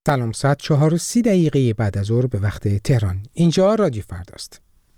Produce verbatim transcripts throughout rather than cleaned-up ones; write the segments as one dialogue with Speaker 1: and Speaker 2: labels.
Speaker 1: سلام، ساعت چهار و سی دقیقه بعد از ظهر به وقت تهران. اینجا رادیو فرداست.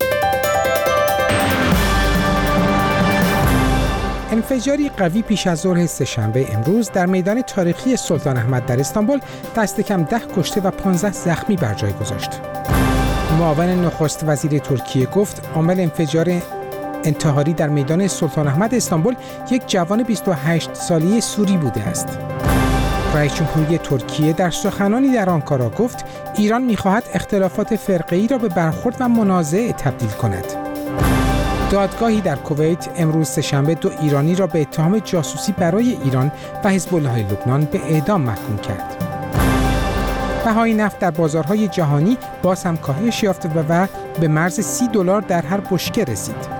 Speaker 1: انفجاری قوی پیش از ظهر سه‌شنبه امروز در میدان تاریخی سلطان احمد در استانبول دست کم ده کشته و پانزده زخمی بر جای گذاشت. معاون نخست وزیر ترکیه گفت عامل انفجار انتحاری در میدان سلطان احمد استانبول یک جوان بیست و هشت ساله سوری بوده است. رئیس جمهوری ترکیه در سخنانی در آنکارا گفت ایران می‌خواهد اختلافات فرقه‌ای را به برخورد و منازعه تبدیل کند. دادگاهی در کویت امروز سه‌شنبه دو ایرانی را به اتهام جاسوسی برای ایران و حزب الله لبنان به اعدام محکوم کرد. بهای نفت در بازارهای جهانی باز هم کاهش یافت و به مرز سی دلار در هر بشکه رسید.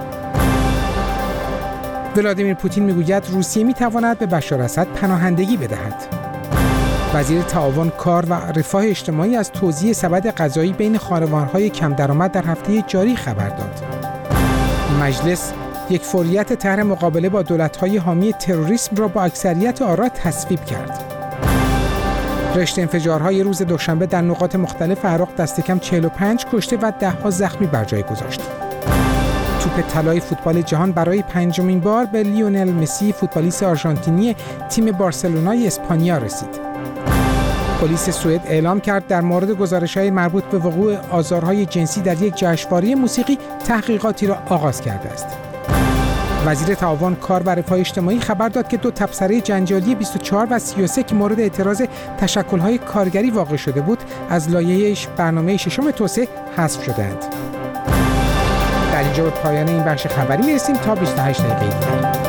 Speaker 1: ولادیمیر پوتین میگوید روسیه میتواند به بشار اسد پناهندگی بدهد. وزیر تعاون کار و رفاه اجتماعی از توزیع سبد غذایی بین خانوارهای کم درآمد در هفته جاری خبر داد. مجلس یک فوریت طرح مقابله با دولت‌های حامی تروریسم را با اکثریت آرا تصویب کرد. رشته انفجارهای روز دوشنبه در نقاط مختلف عراق دست کم چهل و پنج کشته و ده ها زخمی بر جای گذاشت. توپ طلای فوتبال جهان برای پنجمین بار به لیونل مسی فوتبالیست آرژانتینی تیم بارسلونای اسپانیا رسید. پلیس سوئد اعلام کرد در مورد گزارش‌های مربوط به وقوع آزارهای جنسی در یک جشنواره موسیقی تحقیقاتی را آغاز کرده است. وزیر تعاون کار و رفاه اجتماعی خبر داد که دو تبصره جنجالی بیست و چهار و سی و سه که مورد اعتراض تشکل‌های کارگری واقع شده بود از لایحه برنامه ششم توسعه حذف شدند. در اینجا به پایان این بخش خبری میرسیم تا بیست و هشت دقیقه دیگر.